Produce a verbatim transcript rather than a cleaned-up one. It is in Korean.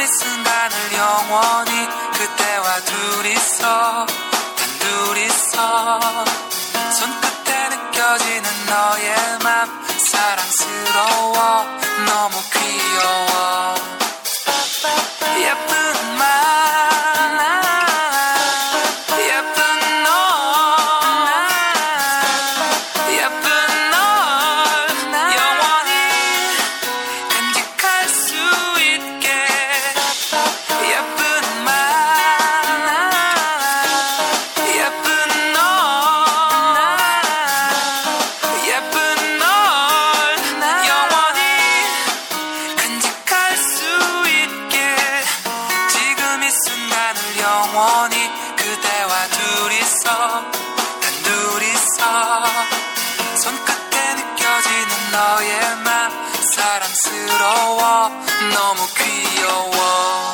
순간을 영원히 그대와 둘이서 단둘이서 손끝에 느껴지는 너의 맘 사랑스러워 너무 귀여워 예쁜 말 예쁜 너 예쁜 널 영원히 간직할 수 있게 예쁜 말 예쁜 너 예쁜 널 영원히 간직할 수 있게 지금 이 순간을 영원히 그대와 둘이서 단둘이서 손끝에 느껴지는 너의 맘 사랑스러워 너무 귀여워